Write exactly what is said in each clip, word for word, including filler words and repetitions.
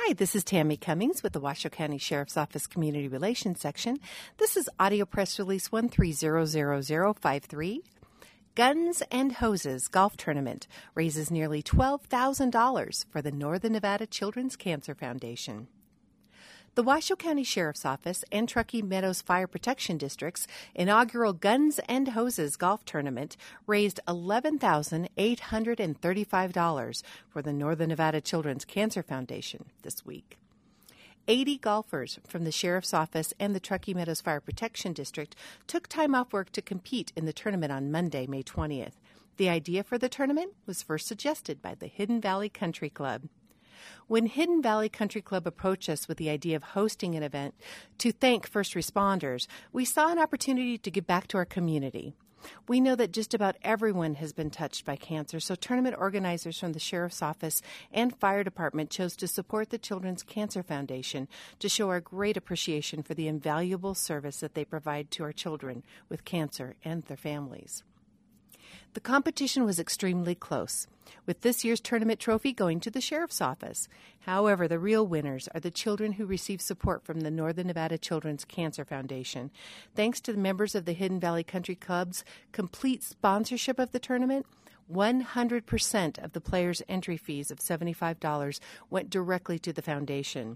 Hi, this is Tammy Cummings with the Washoe County Sheriff's Office Community Relations section. This is audio press release one three zero zero zero five three. Guns and Hoses Golf Tournament raises nearly twelve thousand dollars for the Northern Nevada Children's Cancer Foundation. The Washoe County Sheriff's Office and Truckee Meadows Fire Protection District's inaugural Guns and Hoses Golf Tournament raised eleven thousand eight hundred thirty-five dollars for the Northern Nevada Children's Cancer Foundation this week. eighty golfers from the Sheriff's Office and the Truckee Meadows Fire Protection District took time off work to compete in the tournament on Monday, May twentieth. The idea for the tournament was first suggested by the Hidden Valley Country Club. When Hidden Valley Country Club approached us with the idea of hosting an event to thank first responders, we saw an opportunity to give back to our community. We know that just about everyone has been touched by cancer, so tournament organizers from the Sheriff's Office and Fire Department chose to support the Children's Cancer Foundation to show our great appreciation for the invaluable service that they provide to our children with cancer and their families. The competition was extremely close, with this year's tournament trophy going to the Sheriff's Office. However, the real winners are the children who receive support from the Northern Nevada Children's Cancer Foundation. Thanks to the members of the Hidden Valley Country Club's complete sponsorship of the tournament, one hundred percent of the players' entry fees of seventy-five dollars went directly to the foundation.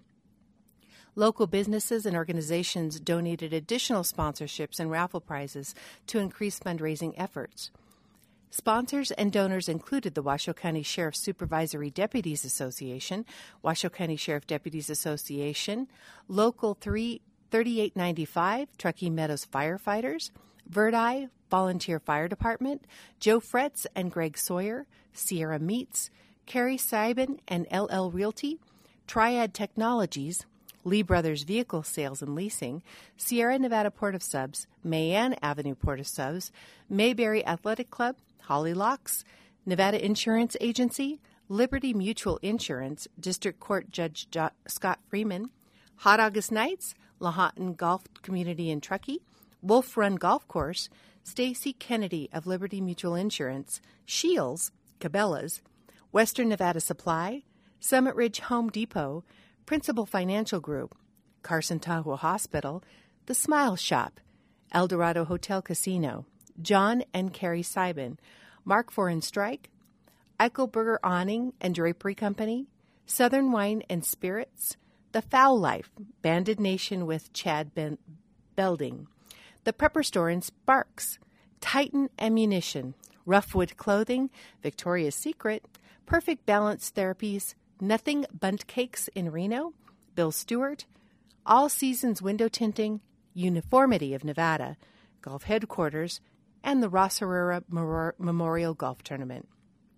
Local businesses and organizations donated additional sponsorships and raffle prizes to increase fundraising efforts. Sponsors and donors included the Washoe County Sheriff Supervisory Deputies Association, Washoe County Sheriff Deputies Association, Local three thirty-eight ninety-five, Truckee Meadows Firefighters, Verdi Volunteer Fire Department, Joe Fretz and Greg Sawyer, Sierra Meats, Carrie Seiben and L L Realty, Triad Technologies, Lee Brothers Vehicle Sales and Leasing, Sierra Nevada Port of Subs, Mayan Avenue Port of Subs, Mayberry Athletic Club, Holly Locks, Nevada Insurance Agency, Liberty Mutual Insurance, District Court Judge jo- Scott Freeman, Hot August Nights, Lahontan Golf Community in Truckee, Wolf Run Golf Course, Stacy Kennedy of Liberty Mutual Insurance, Shields, Cabela's, Western Nevada Supply, Summit Ridge Home Depot, Principal Financial Group, Carson Tahoe Hospital, The Smile Shop, El Dorado Hotel Casino, John and Carrie Seiben, Mark Foreign Strike, Eichelberger Awning and Drapery Company, Southern Wine and Spirits, The Foul Life, Banded Nation with Chad ben- Belding, The Prepper Store in Sparks, Titan Ammunition, Roughwood Clothing, Victoria's Secret, Perfect Balance Therapies, Nothing Bunt Cakes in Reno, Bill Stewart, All Seasons Window Tinting, Uniformity of Nevada, Golf Headquarters, and the Ross Herrera Memorial Golf Tournament.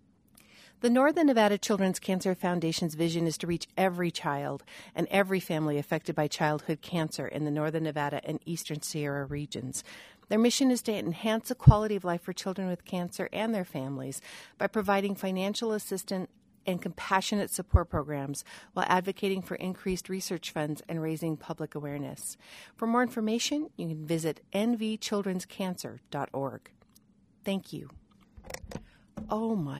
The Northern Nevada Children's Cancer Foundation's vision is to reach every child and every family affected by childhood cancer in the Northern Nevada and Eastern Sierra regions. Their mission is to enhance the quality of life for children with cancer and their families by providing financial assistance and compassionate support programs while advocating for increased research funds and raising public awareness. For more information, you can visit n v children's cancer dot org. Thank you. Oh my